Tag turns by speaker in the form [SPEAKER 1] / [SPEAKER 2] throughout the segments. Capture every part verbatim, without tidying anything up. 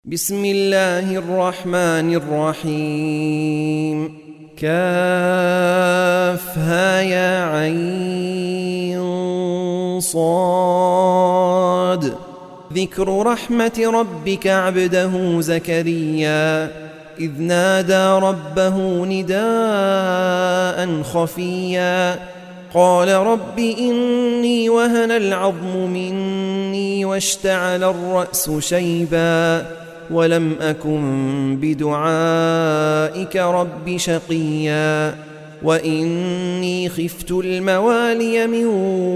[SPEAKER 1] بسم الله الرحمن الرحيم. كافها يا عين صاد. ذكر رحمة ربك عبده زكريا إذ نادى ربه نداء خفيا قال رب إني وهن العظم مني واشتعل الرأس شيبا ولم أكن بدعائك رب شقيا وإني خفت الموالي من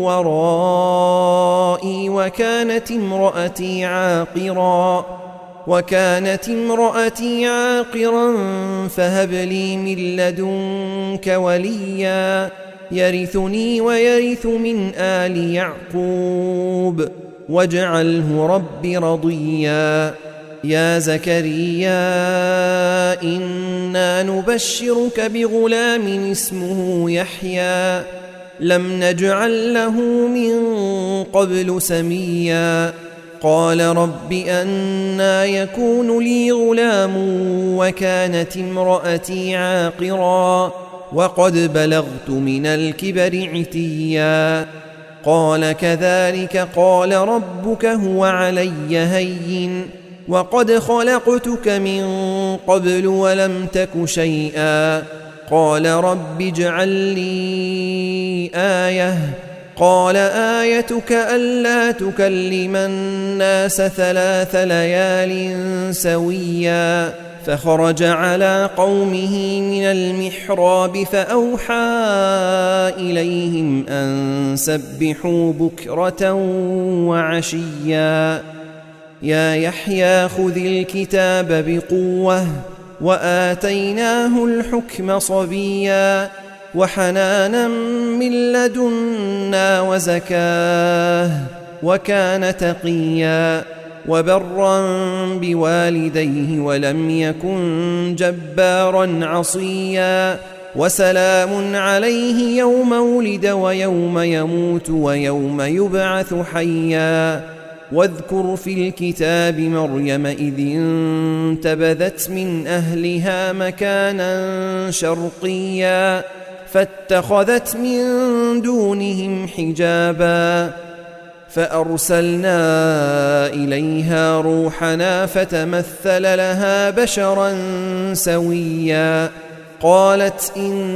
[SPEAKER 1] ورائي وكانت امرأتي عاقرا وكانت امرأتي عاقرا فهب لي من لدنك وليا يرثني ويرث من آل يعقوب واجعله رب رضيا. يا زكريا إنا نبشرك بغلام اسمه يحيى لم نجعل له من قبل سميا قال رب أنى يكون لي غلام وكانت امرأتي عاقرا وقد بلغت من الكبر عتيا قال كذلك قال ربك هو علي هين وقد خلقتك من قبل ولم تك شيئا قال رب اجعل لي آية قال آيتك ألا تكلم الناس ثلاث ليال سويا فخرج على قومه من المحراب فأوحى إليهم أن سبحوا بكرة وعشيا يا يحيى خذ الكتاب بقوة وآتيناه الحكم صبيا وحنانا من لدنا وزكاه وكان تقيا وبرا بوالديه ولم يكن جبارا عصيا وسلام عليه يوم ولد ويوم يموت ويوم يبعث حيا واذكر في الكتاب مريم إذ انتبذت من أهلها مكانا شرقيا فاتخذت من دونهم حجابا فأرسلنا إليها روحنا فتمثل لها بشرا سويا قالت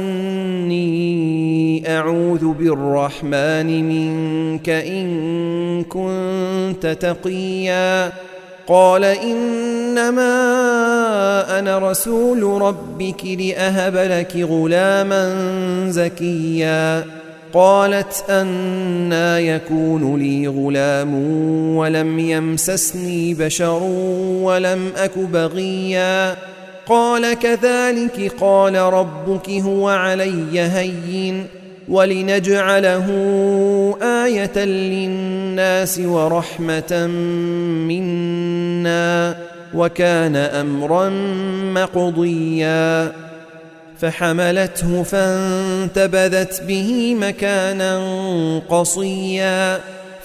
[SPEAKER 1] إني أعوذ بالرحمن منك إن كنت تقيا قال إنما أنا رسول ربك لأهب لك غلاما زكيا قالت أنى يكون لي غلام ولم يمسسني بشر ولم أك بغيا قال كذلك قال ربك هو علي هين ولنجعله آية للناس ورحمة منا وكان أمرا مقضيا فحملته فانتبذت به مكانا قصيا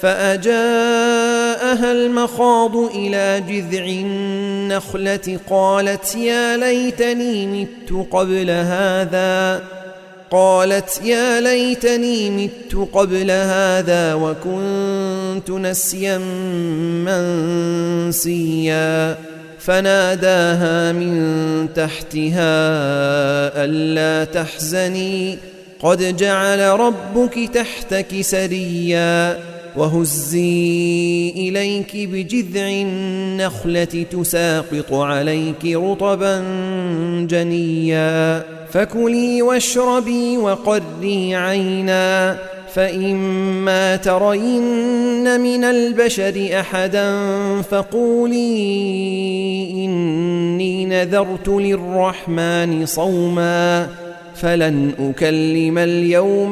[SPEAKER 1] فأجاءها المخاض إلى جذع النخلة قالت يا ليتني مت قبل هذا قالت يا ليتني مت قبل هذا وكنت نسيا منسيا فناداها من تحتها ألا تحزني قد جعل ربك تحتك سريا وهزي إليك بجذع النخلة تساقط عليك رطبا جنيا فكلي واشربي وقري عينا فإما ترين من البشر أحدا فقولي إني نذرت للرحمن صوما فلن أكلم اليوم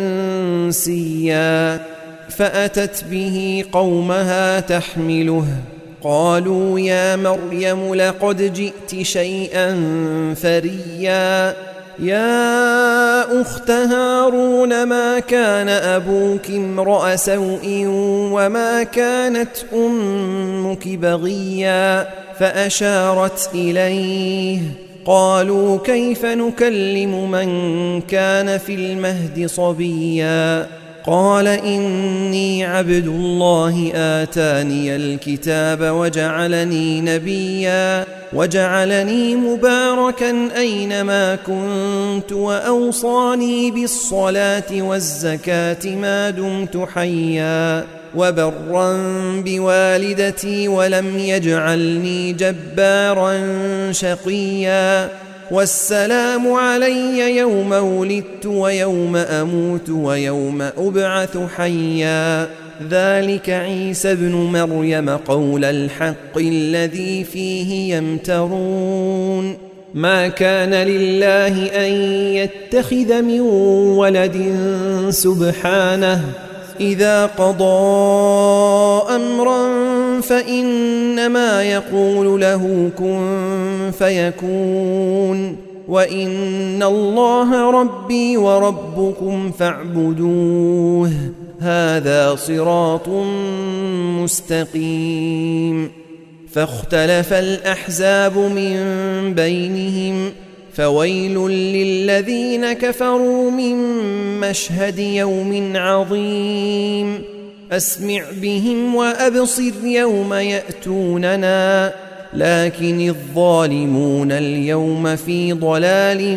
[SPEAKER 1] إنسيا فأتت به قومها تحمله قالوا يا مريم لقد جئت شيئا فريا يا أخت هارون ما كان أبوك امرأ سوء وما كانت أمك بغيا فأشارت إليه. قالوا كيف نكلم من كان في المهد صبيا؟ قال إني عبد الله آتاني الكتاب وجعلني نبيا وجعلني مباركا أينما كنت وأوصاني بالصلاة والزكاة ما دمت حيا وبرا بوالدتي ولم يجعلني جبارا شقيا والسلام علي يوم ولدت ويوم أموت ويوم أبعث حيا ذلك عيسى ابن مريم قول الحق الذي فيه يمترون ما كان لله أن يتخذ من ولد سبحانه إذا قضى أمرا فإنما يقول له كن فيكون وإن الله ربي وربكم فاعبدوه هذا صراط مستقيم. فاختلف الأحزاب من بينهم فويل للذين كفروا من مشهد يوم عظيم أسمع بهم وأبصر يوم يأتوننا لكن الظالمون اليوم في ضلال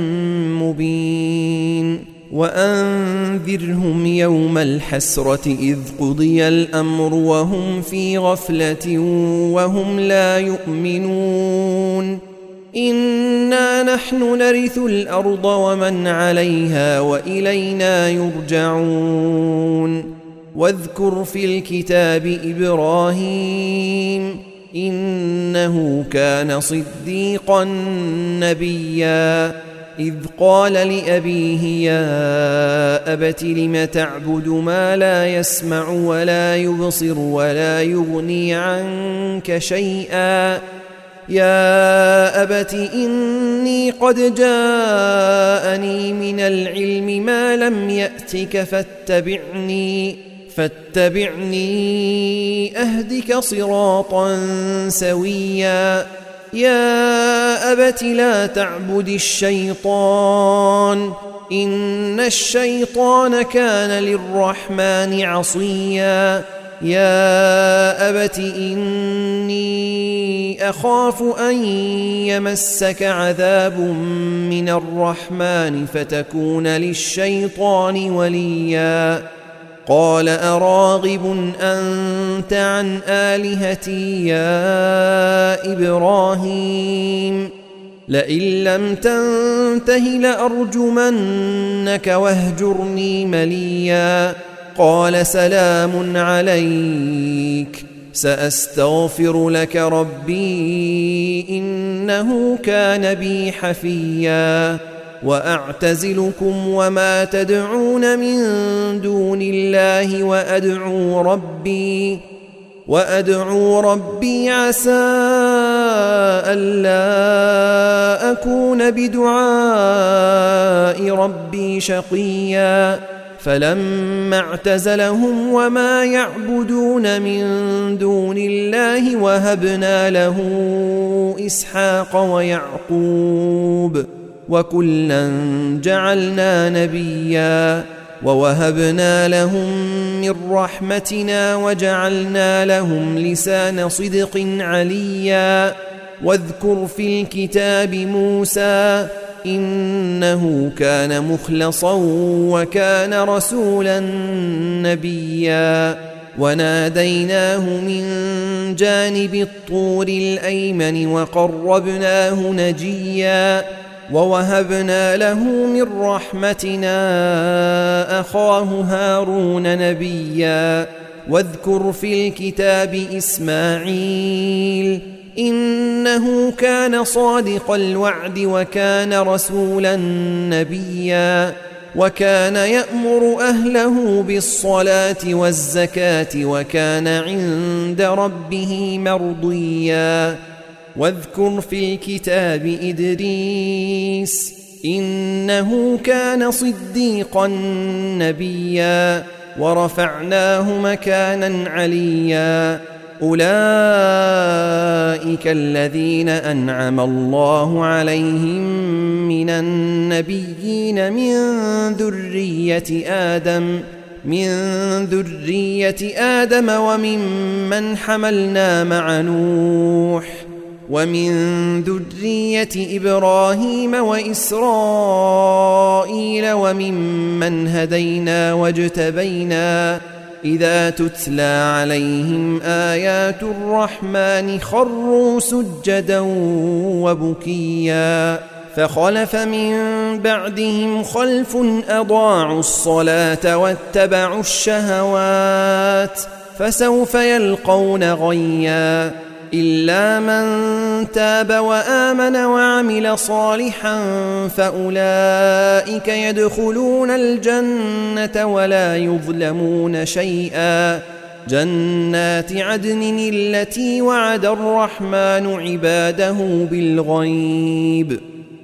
[SPEAKER 1] مبين. وأنذرهم يوم الحسرة إذ قضي الأمر وهم في غفلة وهم لا يؤمنون إنا نحن نرث الأرض ومن عليها وإلينا يرجعون. واذكر في الكتاب إبراهيم إنه كان صديقا نبيا إذ قال لأبيه يا أبت لم تعبد ما لا يسمع ولا يبصر ولا يغني عنك شيئا يا أبت إني قد جاءني من العلم ما لم يأتك فاتبعني فاتبعني أهدك صراطا سويا يا أبت لا تعبد الشيطان إن الشيطان كان للرحمن عصيا يا أبت إني أخاف أن يمسك عذاب من الرحمن فتكون للشيطان وليا قال أراغب أنت عن آلهتي يا إبراهيم لئن لم تنته لأرجمنك واهجرني مليا قال سلام عليك سأستغفر لك ربي إنه كان بي حفيا وأعتزلكم وما تدعون من دون الله وأدعو ربي وأدعو ربي عسى ألا أكون بدعاء ربي شقيا فلما اعتزلهم وما يعبدون من دون الله وهبنا له إسحاق ويعقوب وكلا جعلنا نبيا ووهبنا لهم من رحمتنا وجعلنا لهم لسان صدق عليا واذكر في الكتاب موسى إنه كان مخلصا وكان رسولا نبيا وناديناه من جانب الطور الأيمن وقربناه نجيا ووهبنا له من رحمتنا أخاه هارون نبيا واذكر في الكتاب إسماعيل إنه كان صادق الوعد وكان رسولا نبيا وكان يأمر أهله بالصلاة والزكاة وكان عند ربه مرضيا واذكر في الكتاب إدريس إنه كان صديقا نبيا ورفعناه مكانا عليا أولئك الذين أنعم الله عليهم من النبيين من ذرية آدم من ذرية آدم وممن حملنا مع نوح ومن ذرية إبراهيم وإسرائيل وممن هدينا واجتبينا إذا تتلى عليهم آيات الرحمن خروا سجدا وبكيا فخلف من بعدهم خلف أضاعوا الصلاة واتبعوا الشهوات فسوف يلقون غيا إلا من تاب وآمن وعمل صالحا فأولئك يدخلون الجنة ولا يظلمون شيئا جنات عدن التي وعد الرحمن عباده بالغيب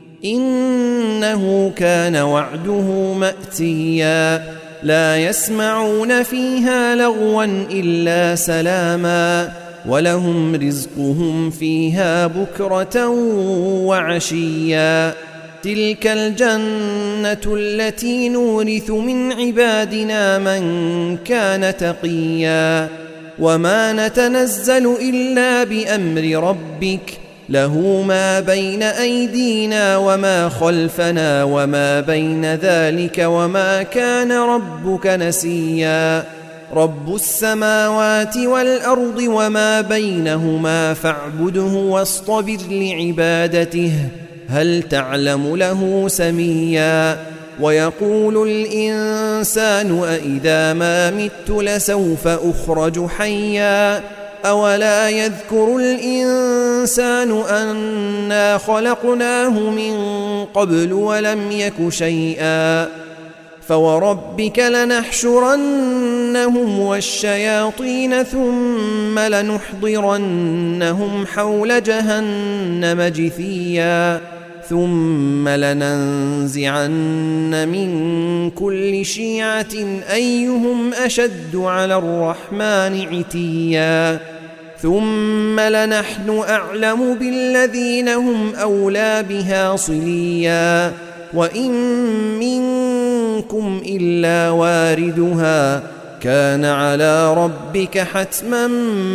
[SPEAKER 1] إنه كان وعده مأتيا لا يسمعون فيها لغوا إلا سلاما ولهم رزقهم فيها بكرة وعشيا تلك الجنة التي نورث من عبادنا من كان تقيا وما نتنزل إلا بأمر ربك له ما بين أيدينا وما خلفنا وما بين ذلك وما كان ربك نسيا رب السماوات والأرض وما بينهما فاعبده واصطبر لعبادته هل تعلم له سميا ويقول الإنسان أإذا ما مت لسوف أخرج حيا أولا يذكر الإنسان أنا خلقناه من قبل ولم يك شيئا فوربك لنحشرنهم والشياطين ثم لنحضرنهم حول جهنم جثيا ثم لننزعن من كل شيعة أيهم أشد على الرحمن عتيا ثم لنحن أعلم بالذين هم أولى بها صليا وإن منكم إلا واردها كان على ربك حتما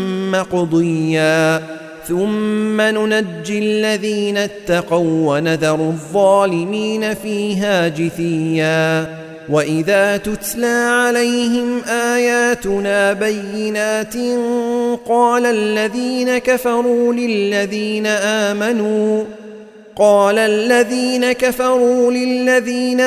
[SPEAKER 1] مقضيا ثم ننجي الذين اتقوا ونذر الظالمين فيها جثيا وإذا تتلى عليهم آياتنا بينات قال الذين كفروا للذين آمنوا قال الذين كفروا للذين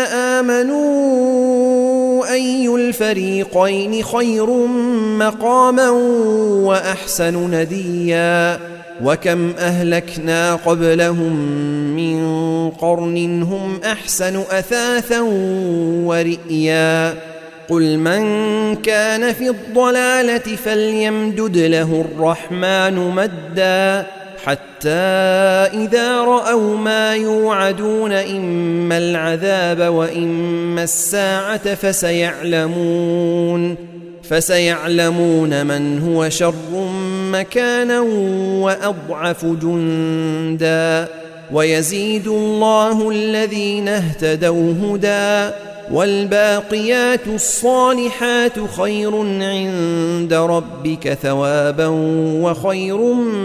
[SPEAKER 1] آمنوا أي الفريقين خير مقاما وأحسن نديا وكم أهلكنا قبلهم من قرن هم أحسن أثاثا ورئيا قل من كان في الضلالة فليمدد له الرحمن مدا حتى إذا رأوا ما يوعدون إما العذاب وإما الساعة فسيعلمون فسيعلمون من هو شر مكانا وأضعف جندا ويزيد الله الذين اهتدوا هدى والباقيات الصالحات خير عند ربك ثوابا وخير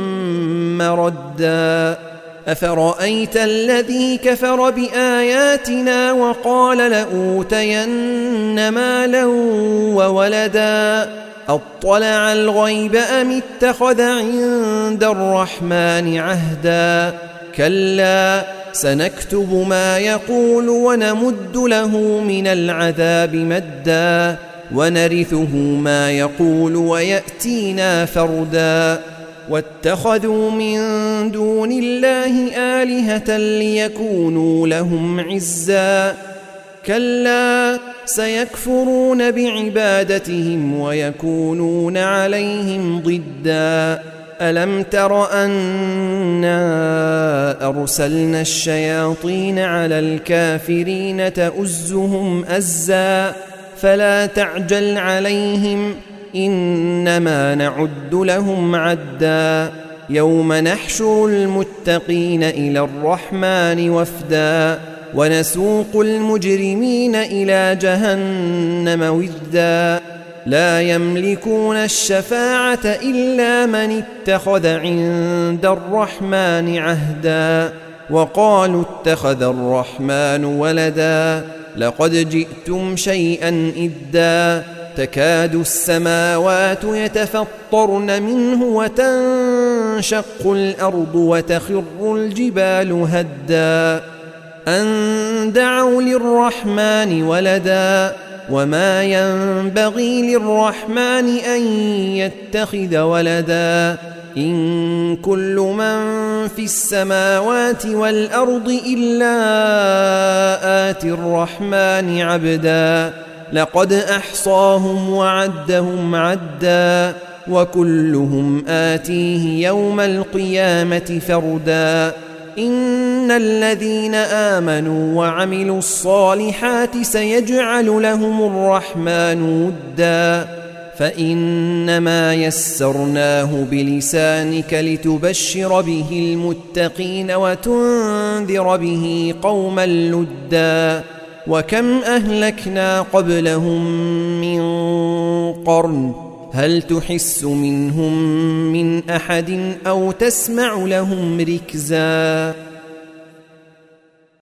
[SPEAKER 1] مردا أفرأيت الذي كفر بآياتنا وقال لأوتين مالا وولدا أطلع الغيب أم اتخذ عند الرحمن عهدا كلا سنكتب ما يقول ونمد له من العذاب مدا ونرثه ما يقول ويأتينا فردا واتخذوا من دون الله آلهة ليكونوا لهم عزا كلا سيكفرون بعبادتهم ويكونون عليهم ضدا ألم تر أنا أرسلنا الشياطين على الكافرين تؤزهم أزا فلا تعجل عليهم إنما نعد لهم عدا يوم نحشر المتقين إلى الرحمن وفدا ونسوق المجرمين إلى جهنم وفدا لا يملكون الشفاعة إلا من اتخذ عند الرحمن عهدا وقالوا اتخذ الرحمن ولدا لقد جئتم شيئا إدا تكاد السماوات يتفطرن منه وتنشق الأرض وتخر الجبال هدا أن دعوا للرحمن ولدا وما ينبغي للرحمن أن يتخذ ولدا إن كل من في السماوات والأرض إلا آتي الرحمن عبدا لقد أحصاهم وعدهم عدا وكلهم آتيه يوم القيامة فردا إن الذين آمنوا وعملوا الصالحات سيجعل لهم الرحمن ودا فإنما يسرناه بلسانك لتبشر به المتقين وتنذر به قوما لدا وكم أهلكنا قبلهم من قرن هل تحس منهم من أحد أو تسمع لهم ركزا